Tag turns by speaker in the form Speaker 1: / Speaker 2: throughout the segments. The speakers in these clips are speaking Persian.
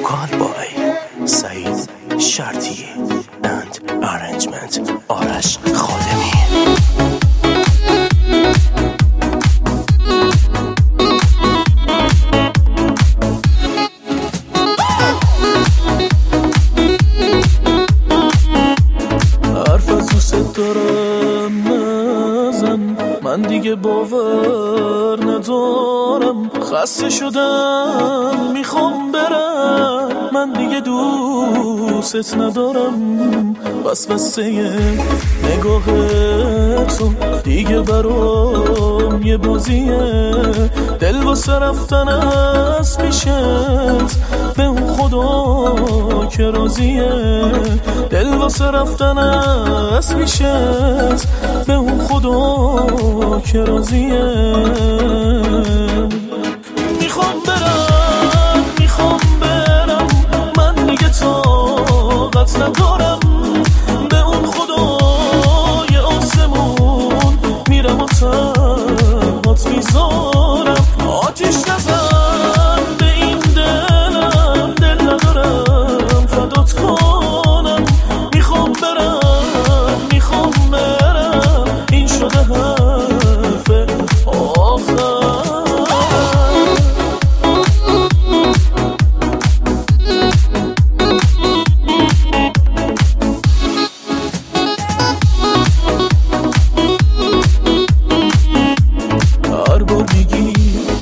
Speaker 1: Vocal by سعید شرطی and arrangement آرش خادمی. حرف از دوست دارم نزن، من دیگه باور ندارم، خسته شدم میخوام برم، من دیگه دوست ندارم، وسوسه نگاه تو دیگه برام یه بازیه، دل واسه رفتن از پیشت به اون خدا که راضیه، دل واسه رفتن از پیشت به اون خدا که راضیه. میخوام برم من دیگه طاقت ندارم، به اون خدای آسمون میرم و تنهات میذارم، آتیش نزن به این دلم، دل ندارم فدات کنم، میخوام برم این شده حرف آخر. هر بار میگی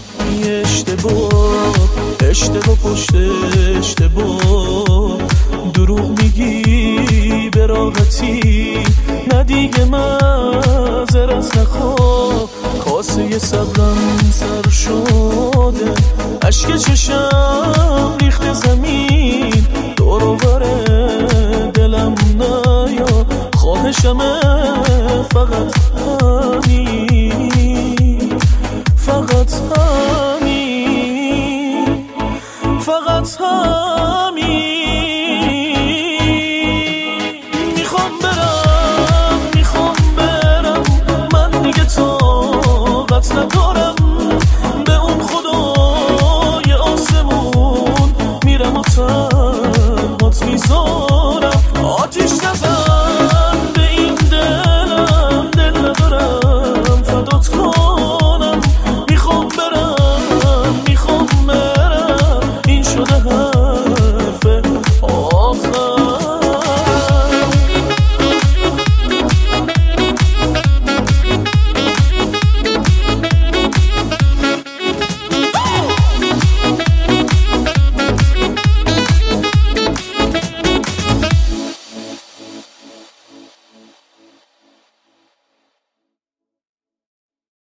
Speaker 1: اشتباه پشت اشتباه، دروغ میگی به راحتی، نه دیگه معذرت نخواه، کاسه صبرم سر شده، اشک چشم ریخت زمین، دور و بر دلم نیا، خواهشمه فقط همین، فقط همین، فقط همین. میخوام برم من دیگه طاقت ندارم،